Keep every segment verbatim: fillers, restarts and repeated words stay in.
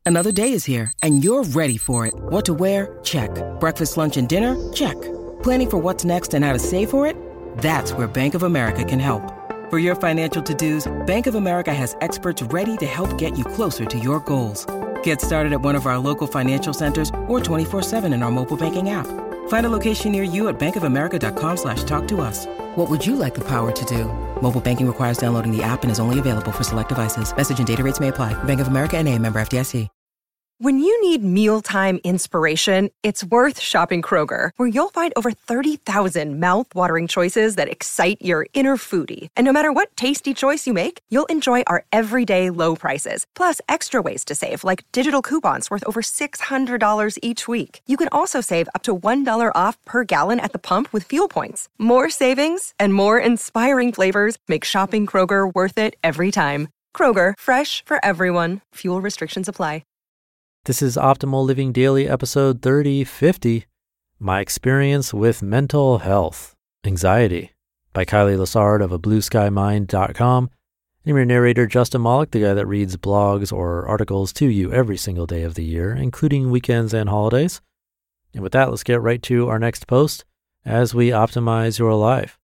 Another day is here, and you're ready for it. What to wear? Check. Breakfast, lunch, and dinner? Check. Planning for what's next and how to save for it? That's where Bank of America can help. For your financial to-dos, Bank of America has experts ready to help get you closer to your goals. Get started at one of our local financial centers or twenty-four seven in our mobile banking app. Find a location near you at bankofamerica.com slash talk to us. What would you like the power to do? Mobile banking requires downloading the app and is only available for select devices. Message and data rates may apply. Bank of America N A, member F D I C. When you need mealtime inspiration, it's worth shopping Kroger, where you'll find over thirty thousand mouth-watering choices that excite your inner foodie. And no matter what tasty choice you make, you'll enjoy our everyday low prices, plus extra ways to save, like digital coupons worth over six hundred dollars each week. You can also save up to one dollar off per gallon at the pump with fuel points. More savings and more inspiring flavors make shopping Kroger worth it every time. Kroger, fresh for everyone. Fuel restrictions apply. This is Optimal Living Daily, episode thirty fifty, My Experience with Mental Health, Anxiety, by Kylie Lessard of a blue sky mind dot com. I'm your narrator, Justin Malik, the guy that reads blogs or articles to you every single day of the year, including weekends and holidays. And with that, let's get right to our next post as we optimize your life.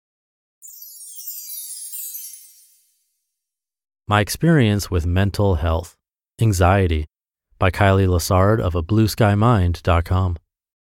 My Experience with Mental Health, Anxiety, by Kylie Lessard of a blue sky mind dot com.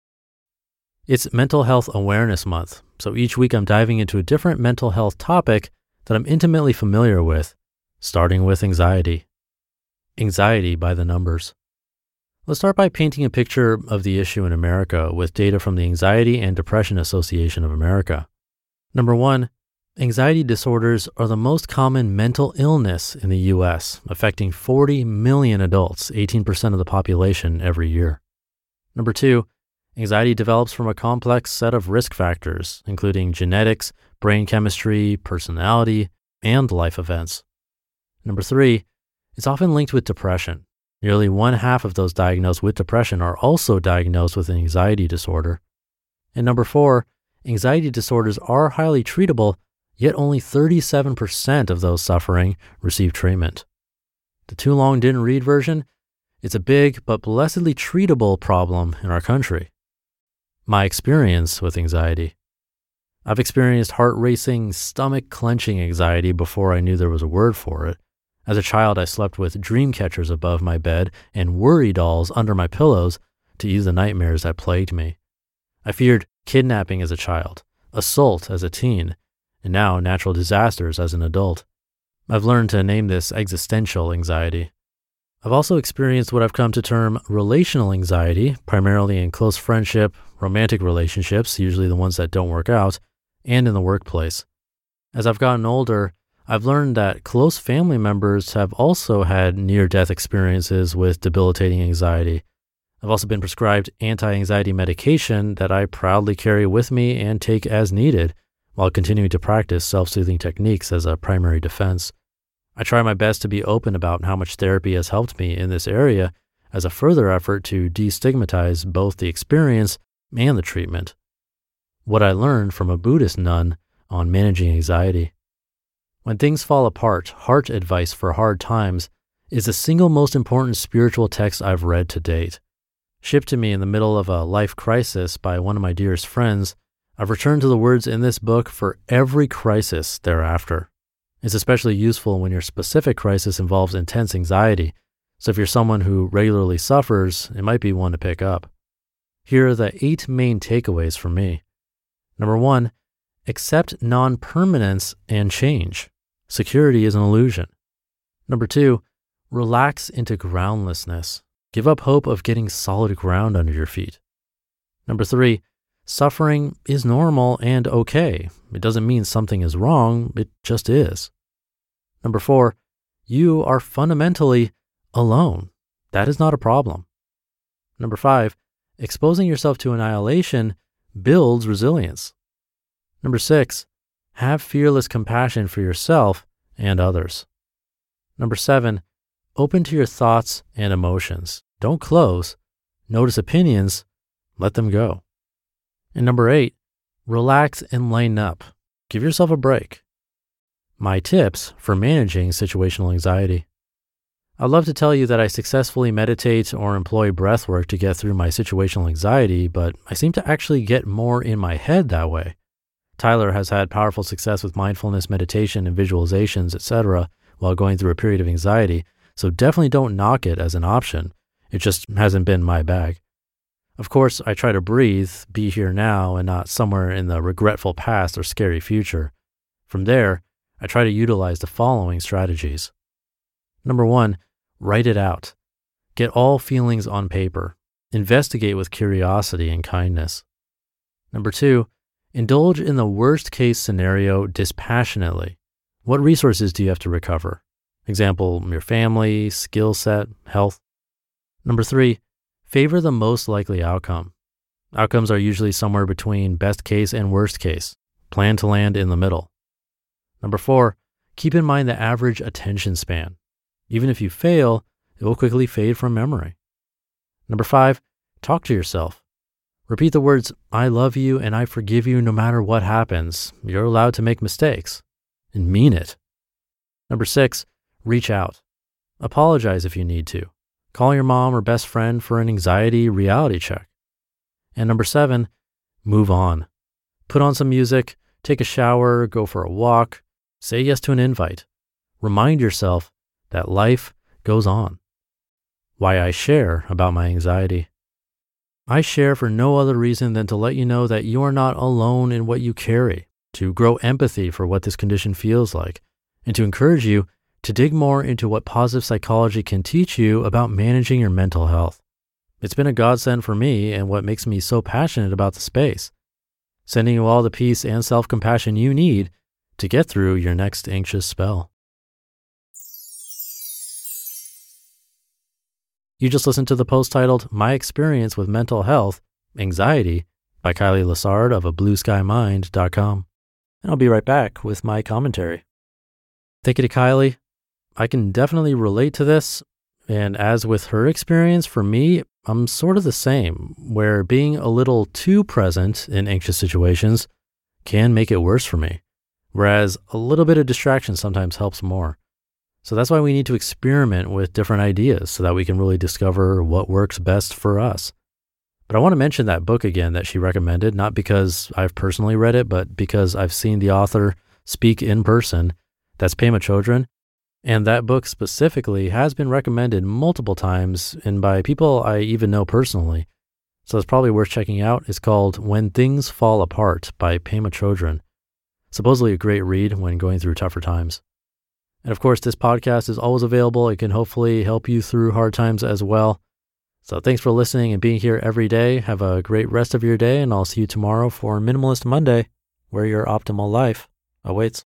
It's Mental Health Awareness Month, so each week I'm diving into a different mental health topic that I'm intimately familiar with, starting with anxiety. Anxiety by the numbers. Let's start by painting a picture of the issue in America with data from the Anxiety and Depression Association of America. Number one, anxiety disorders are the most common mental illness in the U S, affecting forty million adults, eighteen percent of the population every year. Number two, anxiety develops from a complex set of risk factors, including genetics, brain chemistry, personality, and life events. Number three, it's often linked with depression. Nearly one half of those diagnosed with depression are also diagnosed with an anxiety disorder. And number four, anxiety disorders are highly treatable, yet only thirty-seven percent of those suffering receive treatment. The too long didn't read version, it's a big but blessedly treatable problem in our country. My experience with anxiety. I've experienced heart-racing, stomach-clenching anxiety before I knew there was a word for it. As a child, I slept with dream catchers above my bed and worry dolls under my pillows to ease the nightmares that plagued me. I feared kidnapping as a child, assault as a teen, and now natural disasters as an adult. I've learned to name this existential anxiety. I've also experienced what I've come to term relational anxiety, primarily in close friendship, romantic relationships, usually the ones that don't work out, and in the workplace. As I've gotten older, I've learned that close family members have also had near-death experiences with debilitating anxiety. I've also been prescribed anti-anxiety medication that I proudly carry with me and take as needed, while continuing to practice self-soothing techniques as a primary defense. I try my best to be open about how much therapy has helped me in this area as a further effort to destigmatize both the experience and the treatment. What I learned from a Buddhist nun on managing anxiety. When Things Fall Apart, Heart Advice for Hard Times is the single most important spiritual text I've read to date. Shipped to me in the middle of a life crisis by one of my dearest friends, I've returned to the words in this book for every crisis thereafter. It's especially useful when your specific crisis involves intense anxiety, so if you're someone who regularly suffers, it might be one to pick up. Here are the eight main takeaways for me. Number one, accept non-permanence and change. Security is an illusion. Number two, relax into groundlessness. Give up hope of getting solid ground under your feet. Number three, suffering is normal and okay. It doesn't mean something is wrong, it just is. Number four, you are fundamentally alone. That is not a problem. Number five, exposing yourself to annihilation builds resilience. Number six, have fearless compassion for yourself and others. Number seven, open to your thoughts and emotions. Don't close. Notice opinions. Let them go. And number eight, relax and lighten up. Give yourself a break. My tips for managing situational anxiety. I'd love to tell you that I successfully meditate or employ breath work to get through my situational anxiety, but I seem to actually get more in my head that way. Tyler has had powerful success with mindfulness, meditation, and visualizations, et cetera, while going through a period of anxiety, so definitely don't knock it as an option. It just hasn't been my bag. Of course, I try to breathe, be here now, and not somewhere in the regretful past or scary future. From there, I try to utilize the following strategies. Number one, write it out. Get all feelings on paper. Investigate with curiosity and kindness. Number two, indulge in the worst case scenario dispassionately. What resources do you have to recover? Example, your family, skill set, health. Number three, favor the most likely outcome. Outcomes are usually somewhere between best case and worst case. Plan to land in the middle. Number four, keep in mind the average attention span. Even if you fail, it will quickly fade from memory. Number five, talk to yourself. Repeat the words, I love you and I forgive you no matter what happens. You're allowed to make mistakes. And mean it. Number six, reach out. Apologize if you need to. Call your mom or best friend for an anxiety reality check. And number seven, move on. Put on some music, take a shower, go for a walk, say yes to an invite. Remind yourself that life goes on. Why I share about my anxiety. I share for no other reason than to let you know that you are not alone in what you carry, to grow empathy for what this condition feels like, and to encourage you to dig more into what positive psychology can teach you about managing your mental health. It's been a godsend for me and what makes me so passionate about the space, sending you all the peace and self-compassion you need to get through your next anxious spell. You just listened to the post titled My Experience with Mental Health, Anxiety by Kylie Lessard of a blue sky mind dot com. And I'll be right back with my commentary. Thank you to Kylie. I can definitely relate to this. And as with her experience, for me, I'm sort of the same, where being a little too present in anxious situations can make it worse for me, whereas a little bit of distraction sometimes helps more. So that's why we need to experiment with different ideas so that we can really discover what works best for us. But I want to mention that book again that she recommended, not because I've personally read it, but because I've seen the author speak in person. That's Pema Chodron. And that book specifically has been recommended multiple times and by people I even know personally. So it's probably worth checking out. It's called When Things Fall Apart by Pema Chodron. Supposedly a great read when going through tougher times. And of course, this podcast is always available. It can hopefully help you through hard times as well. So thanks for listening and being here every day. Have a great rest of your day, and I'll see you tomorrow for Minimalist Monday, where your optimal life awaits.